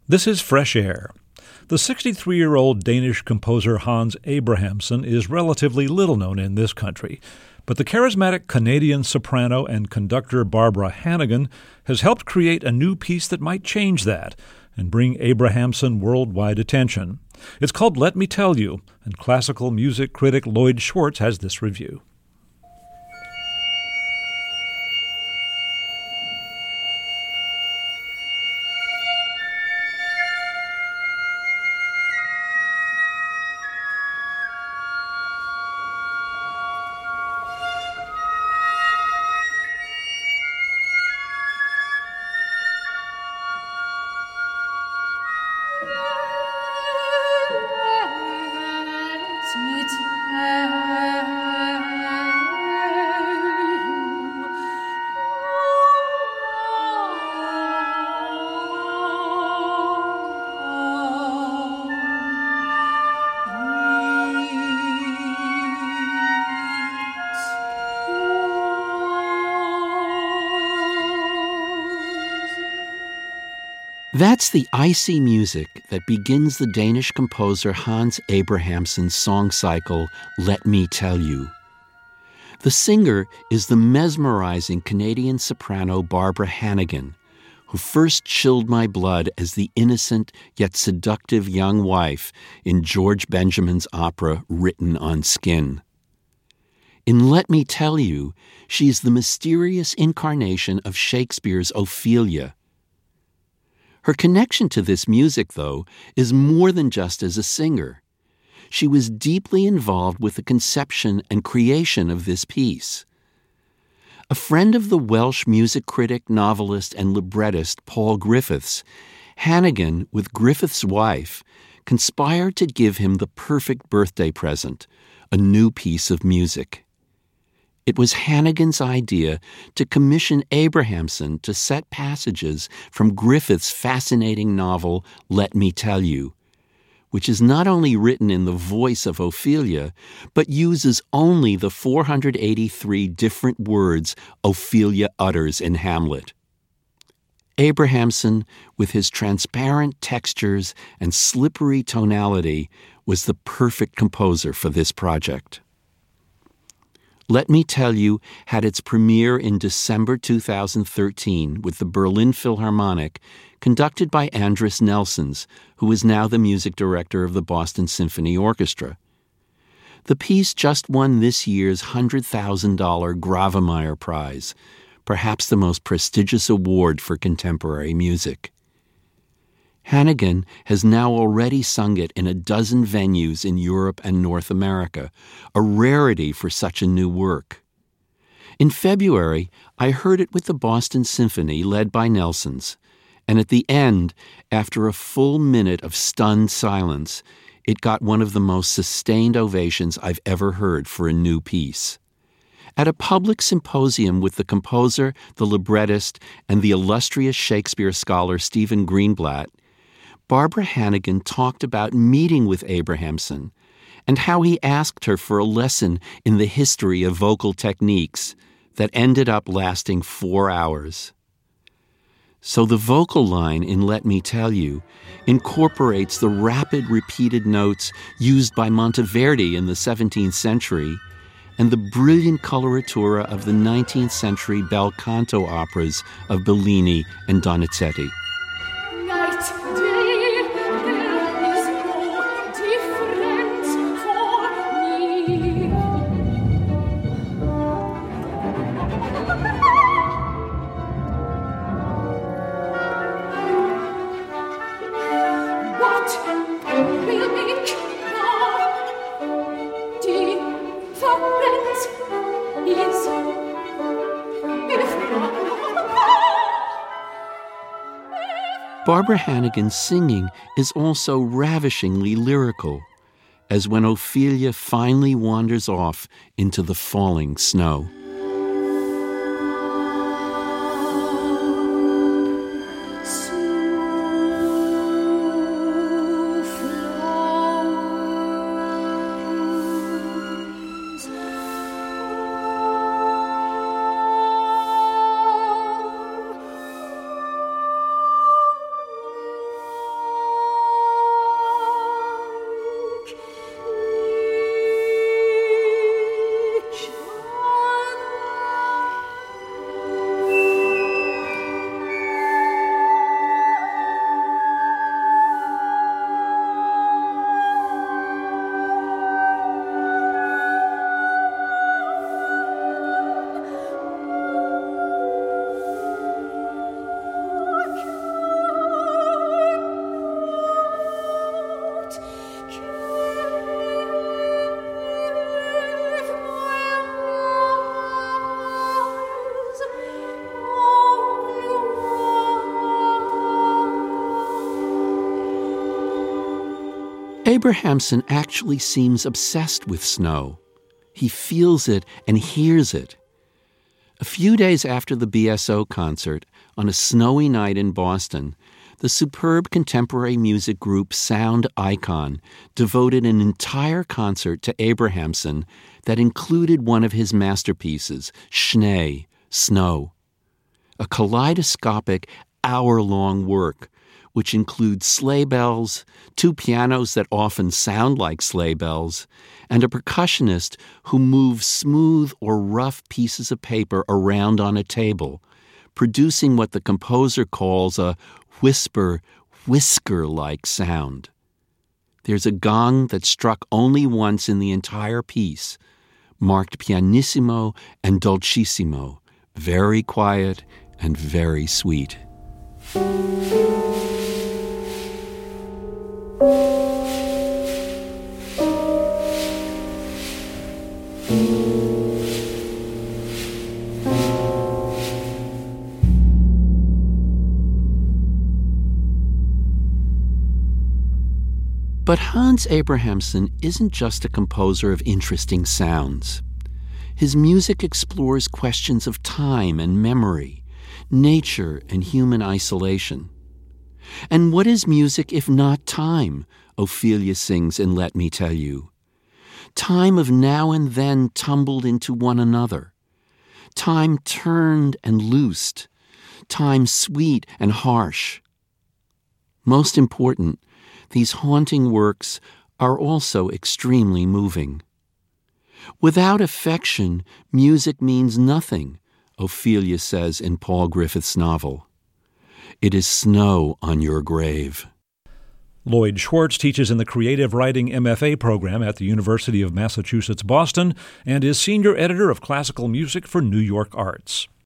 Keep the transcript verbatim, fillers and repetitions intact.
This is Fresh Air. The sixty-three-year-old Danish composer Hans Abrahamsen is relatively little known in this country, but the charismatic Canadian soprano and conductor Barbara Hannigan has helped create a new piece that might change that and bring Abrahamsen worldwide attention. It's called Let Me Tell You, and classical music critic Lloyd Schwartz has this review. That's the icy music that begins the Danish composer Hans Abrahamsen's song cycle, Let Me Tell You. The singer is the mesmerizing Canadian soprano Barbara Hannigan, who first chilled my blood as the innocent yet seductive young wife in George Benjamin's opera Written on Skin. In Let Me Tell You, she's the mysterious incarnation of Shakespeare's Ophelia. Her connection to this music, though, is more than just as a singer. She was deeply involved with the conception and creation of this piece. A friend of the Welsh music critic, novelist, and librettist Paul Griffiths, Hannigan, with Griffiths' wife, conspired to give him the perfect birthday present, a new piece of music. It was Hannigan's idea to commission Abrahamsen to set passages from Griffiths' fascinating novel, Let Me Tell You, which is not only written in the voice of Ophelia, but uses only the four hundred eighty-three different words Ophelia utters in Hamlet. Abrahamsen, with his transparent textures and slippery tonality, was the perfect composer for this project. Let Me Tell You had its premiere in December two thousand thirteen with the Berlin Philharmonic, conducted by Andris Nelsons, who is now the music director of the Boston Symphony Orchestra. The piece just won this year's one hundred thousand dollars Grawemeyer Prize, perhaps the most prestigious award for contemporary music. Hannigan has now already sung it in a dozen venues in Europe and North America, a rarity for such a new work. In February, I heard it with the Boston Symphony led by Nelsons, and at the end, after a full minute of stunned silence, it got one of the most sustained ovations I've ever heard for a new piece. At a public symposium with the composer, the librettist, and the illustrious Shakespeare scholar Stephen Greenblatt, Barbara Hannigan talked about meeting with Abrahamsen and how he asked her for a lesson in the history of vocal techniques that ended up lasting four hours. So the vocal line in Let Me Tell You incorporates the rapid repeated notes used by Monteverdi in the seventeenth century and the brilliant coloratura of the nineteenth century bel canto operas of Bellini and Donizetti. Barbara Hannigan's singing is also ravishingly lyrical, as when Ophelia finally wanders off into the falling snow. Abrahamson actually seems obsessed with snow. He feels it and hears it. A few days after the B S O concert, on a snowy night in Boston, the superb contemporary music group Sound Icon devoted an entire concert to Abrahamson that included one of his masterpieces, Schnee, Snow, a kaleidoscopic hour-long work which includes sleigh bells, two pianos that often sound like sleigh bells, and a percussionist who moves smooth or rough pieces of paper around on a table, producing what the composer calls a whisper, whisker-like sound. There's a gong that struck only once in the entire piece, marked pianissimo and dolcissimo, very quiet and very sweet. But Hans Abrahamson isn't just a composer of interesting sounds. His music explores questions of time and memory, nature and human isolation. And what is music if not time? Ophelia sings in Let Me Tell You. Time of now and then tumbled into one another. Time turned and loosed. Time sweet and harsh. Most important, these haunting works are also extremely moving. Without affection, music means nothing, Ophelia says in Paul Griffith's novel. It is snow on your grave. Lloyd Schwartz teaches in the Creative Writing M F A program at the University of Massachusetts, Boston, and is senior editor of classical music for New York Arts.